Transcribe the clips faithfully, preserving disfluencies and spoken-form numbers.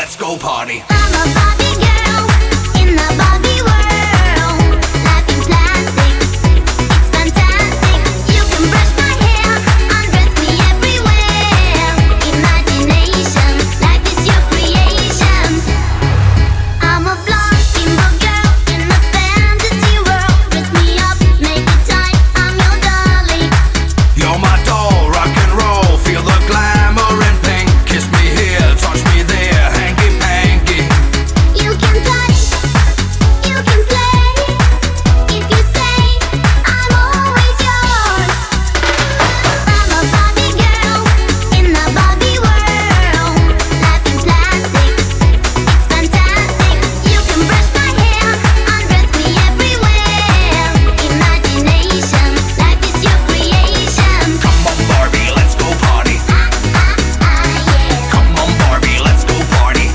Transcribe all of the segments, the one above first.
let's go party. I'm a Barbie girl in the Barbie world. Life in plastic, it's fantastic. You can brush my hair, undress me everywhere. Imagination, life is your creation. I'm a blonde bimbo girl in a fantasy world. Dress me up, make it tight, I'm your dolly. You're my doll, rock and roll, feel the glamour and pink. Kiss me here, touch me there, hanky panky. You can touch, you can play. If you say I'm always yours. I'm a Barbie girl in the Barbie world. Life in plastic, it's fantastic. You can brush my hair, undress me everywhere. Imagination, life is your creation. Come on Barbie, let's go party. Ah, ah, ah, yeah. Come on Barbie, let's go party.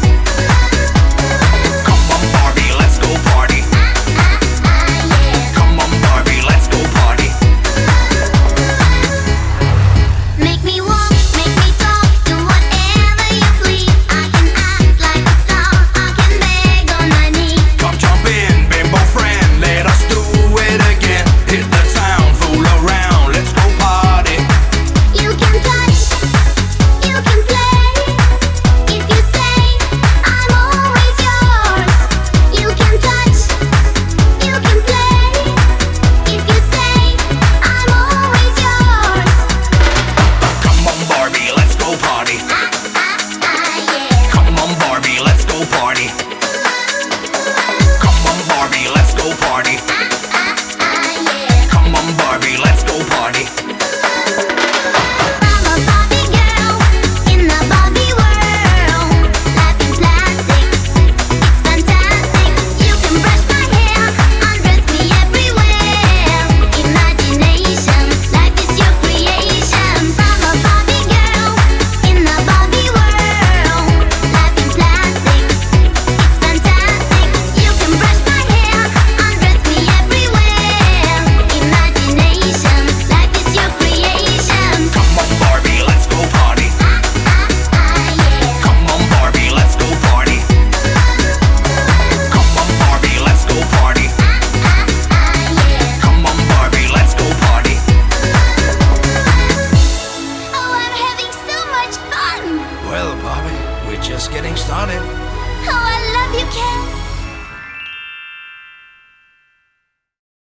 Come on Barbie, let's go party. Ah, ah, yeah. Come on Barbie, let's go party. Make me walk, make me talk, do whatever you please. I can act like a star, I can beg on my knees. Come jump in, bimbo friend, let us do it again. Hit the town, fool around, let's go party. You can touch, you can play. If you say I'm always yours. You can touch, you can play. If you say I'm always yours. Come on Barbie, let's go party. Ah, ah, ah, yeah. Come on Barbie, let's go party. Come on Barbie, let's go party. Ah, ah, ah, yeah. Come on Barbie, let's go party. I'm a Barbie girl in the Barbie world. Life in plastic, it's fantastic. You can brush my hair, undress me everywhere. Imagination, life is your creation. I'm a Barbie girl in the Barbie world. Life in plastic, it's fantastic. You can brush my hair, undress me everywhere. Imagination, life is your creation. Come on Barbie, let's go party. Ah, ah, ah, yeah. Come on Barbie, let's go party. Come on Barbie, let's go party. Ah, ah, ah, yeah. Come on Barbie, let's go party. Oh, I'm having so much fun. Well Barbie, we're just getting started. Oh, I love you, Ken.